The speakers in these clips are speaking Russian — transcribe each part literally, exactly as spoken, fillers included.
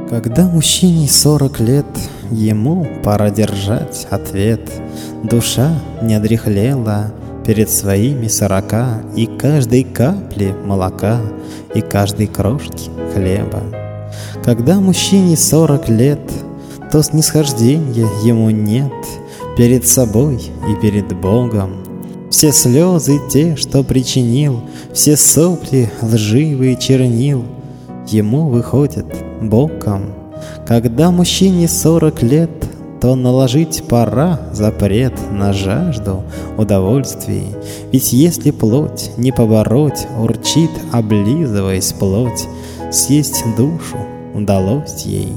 Когда мужчине сорок лет, ему пора держать ответ. Душа не одряхлела перед своими сорока, и каждой капли молока, и каждой крошки хлеба. Когда мужчине сорок лет, то снисхождения ему нет перед собой и перед Богом. Все слезы те, что причинил, все сопли лживые чернил, ему выходят боком. Когда мужчине сорок лет, то наложить пора запрет на жажду удовольствий. Ведь если плоть не побороть, урчит, облизываясь плоть, съесть душу удалось ей.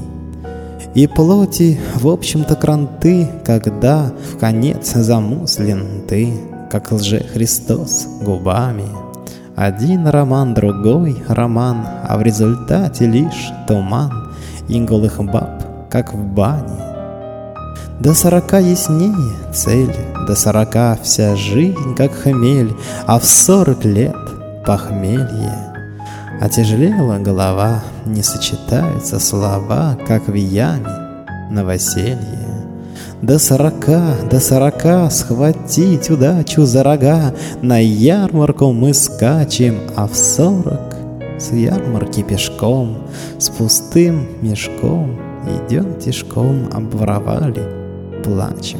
И плоти, в общем-то, кранты, когда в конец замыслен ты, как лже-Христос губами. Один роман, другой роман, а в результате лишь туман и голых баб, как в бане. До сорока яснее цель, до сорока вся жизнь, как хмель, а в сорок лет похмелье. Отяжелела голова, не сочетаются слова, как в яме новоселье. До сорока, до сорока схватить удачу за рога, на ярмарку мы скачем, а в сорок с ярмарки пешком, с пустым мешком идем тишком, обворовали, плачем.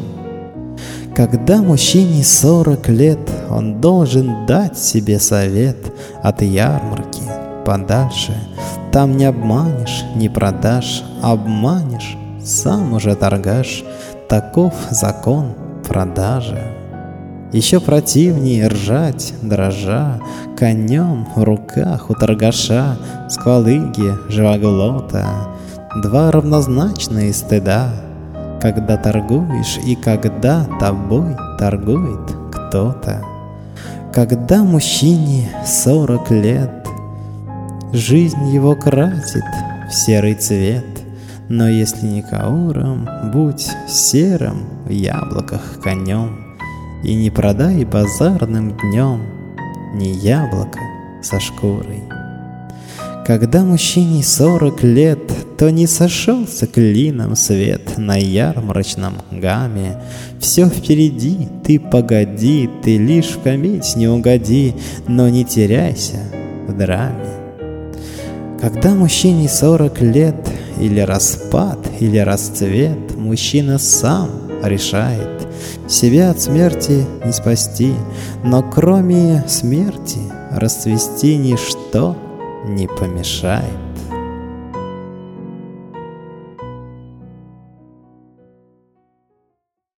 Когда мужчине сорок лет, он должен дать себе совет от ярмарки подальше. Там не обманешь, не продашь, обманешь, сам уже торгаш. Таков закон продажи. Еще противнее ржать, дрожа, конем в руках у торгаша, сквалыги живоглота. Два равнозначные стыда, когда торгуешь и когда тобой торгует кто-то. Когда мужчине сорок лет, жизнь его красит в серый цвет. Но если не кауром, будь серым в яблоках конем, и не продай базарным днем ни яблоко со шкурой. Когда мужчине сорок лет, то не сошелся клином свет на ярмарочном гамме. Все впереди, ты погоди, ты лишь в кометь не угоди, но не теряйся в драме. Когда мужчине сорок лет, или распад, или расцвет, мужчина сам решает. Себя от смерти не спасти, но кроме смерти расцвести ничто не помешает.